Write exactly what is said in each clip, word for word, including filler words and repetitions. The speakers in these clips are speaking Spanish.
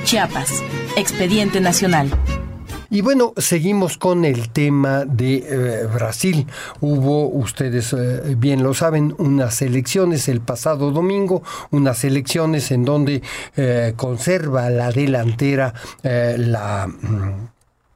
Chiapas, Expediente Nacional. Y bueno, seguimos con el tema de eh, Brasil. Hubo, ustedes eh, bien lo saben, unas elecciones el pasado domingo, unas elecciones en donde eh, conserva la delantera eh, la... Mm,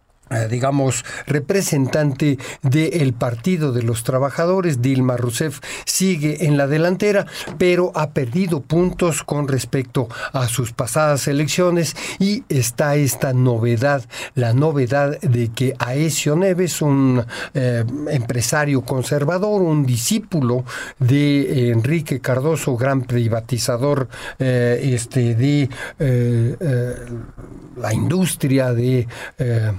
digamos, representante del Partido de los Trabajadores. Dilma Rousseff sigue en la delantera, pero ha perdido puntos con respecto a sus pasadas elecciones, y está esta novedad, la novedad de que Aécio Neves, un eh, empresario conservador, un discípulo de eh, Enrique Cardoso, gran privatizador eh, este, de eh, eh, la industria de... Eh,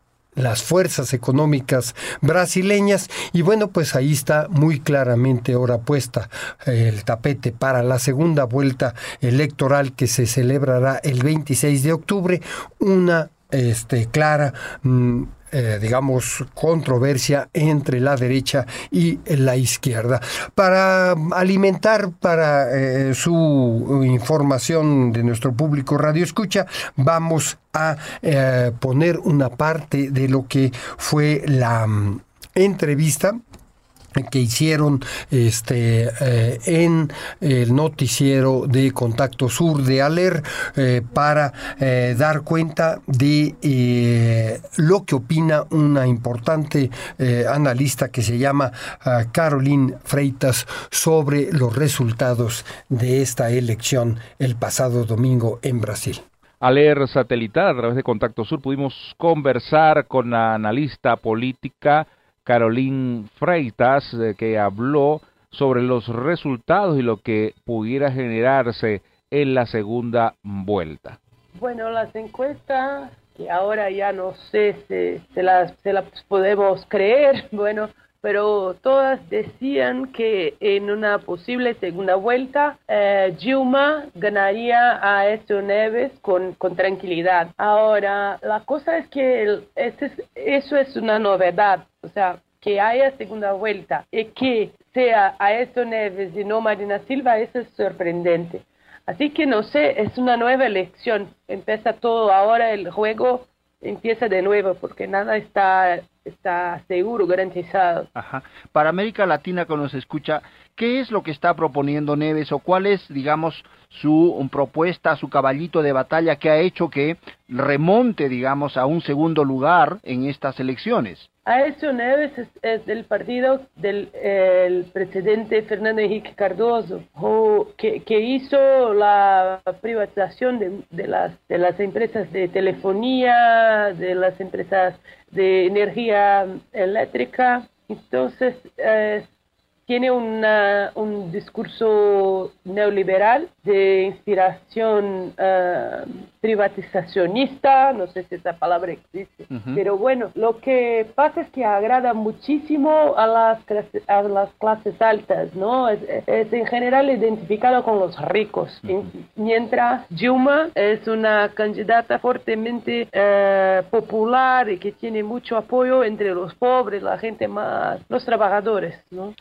las fuerzas económicas brasileñas, y bueno, pues ahí está muy claramente ahora puesta eh, el tapete para la segunda vuelta electoral que se celebrará el veintiséis de octubre, una este, clara mmm, Eh, digamos, controversia entre la derecha y la izquierda. Para alimentar para eh, su información de nuestro público Radio Escucha, vamos a eh, poner una parte de lo que fue la um, entrevista que hicieron este eh, en el noticiero de Contacto Sur de Aler eh, para eh, dar cuenta de eh, lo que opina una importante eh, analista que se llama uh, Caroline Freitas sobre los resultados de esta elección el pasado domingo en Brasil. Aler satelital, a través de Contacto Sur, pudimos conversar con la analista política Caroline Freitas, eh, que habló sobre los resultados y lo que pudiera generarse en la segunda vuelta. Bueno, las encuestas, que ahora ya no sé si se las, se las podemos creer, bueno, pero todas decían que en una posible segunda vuelta eh, Dilma ganaría a Aécio Neves con, con tranquilidad. Ahora, la cosa es que el, ese es, eso es una novedad, o sea, que haya segunda vuelta y que sea Aécio Neves y no Marina Silva, eso es sorprendente. Así que no sé, es una nueva elección, empieza todo ahora, el juego empieza de nuevo porque nada está... está seguro, garantizado. Ajá. Para América Latina que nos escucha, ¿qué es lo que está proponiendo Neves o cuál es, digamos, su um, propuesta, su caballito de batalla que ha hecho que remonte, digamos, a un segundo lugar en estas elecciones? Aécio Neves es, es del partido del eh, el presidente Fernando Henrique Cardoso, o, que, que hizo la privatización de, de, las, de las empresas de telefonía, de las empresas de energía eléctrica. Entonces eh, tiene una, un discurso neoliberal de inspiración uh, privatizacionista, no sé si esa palabra existe, uh-huh. Pero bueno, lo que pasa es que agrada muchísimo a las clases, a las clases altas, ¿no? Es, es en general identificado con los ricos, uh-huh. Mientras Dilma es una candidata fuertemente uh, popular y que tiene mucho apoyo entre los pobres, la gente más, los trabajadores, ¿no?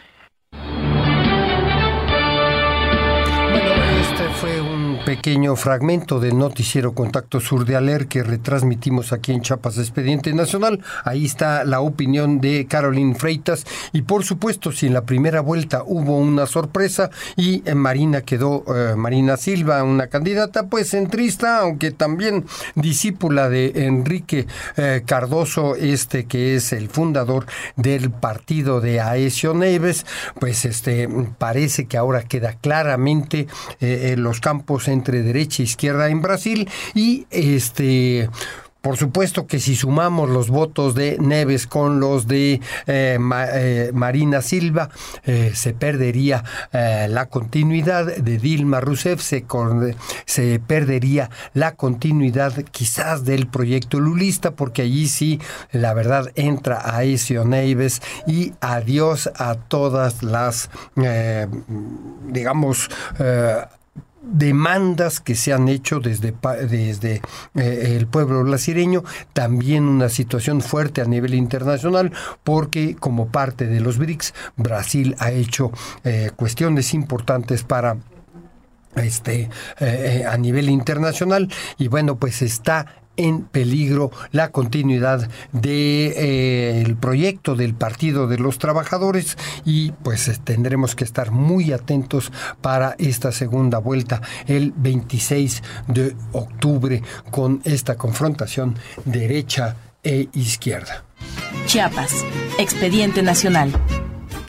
Este fue un pequeño fragmento del noticiero Contacto Sur de Aler que retransmitimos aquí en Chiapas Expediente Nacional. Ahí está la opinión de Caroline Freitas, y por supuesto, si en la primera vuelta hubo una sorpresa y en Marina quedó eh, Marina Silva, una candidata pues centrista, aunque también discípula de Enrique eh, Cardoso, este que es el fundador del partido de Aécio Neves, pues este parece que ahora queda claramente eh, en los campos entre derecha e izquierda en Brasil, y este por supuesto que si sumamos los votos de Neves con los de eh, Ma, eh, Marina Silva, eh, se perdería eh, la continuidad de Dilma Rousseff, se, se perdería la continuidad quizás del proyecto lulista, porque allí sí, la verdad, entra Aécio Neves y adiós a todas las, eh, digamos, eh, demandas que se han hecho desde, desde eh, el pueblo brasileño. También una situación fuerte a nivel internacional, porque como parte de los B R I C S, Brasil ha hecho eh, cuestiones importantes para este eh, a nivel internacional, y bueno, pues está en peligro la continuidad de eh, el proyecto del Partido de los Trabajadores, y pues tendremos que estar muy atentos para esta segunda vuelta el veintiséis de octubre con esta confrontación derecha e izquierda. Chiapas, Expediente Nacional.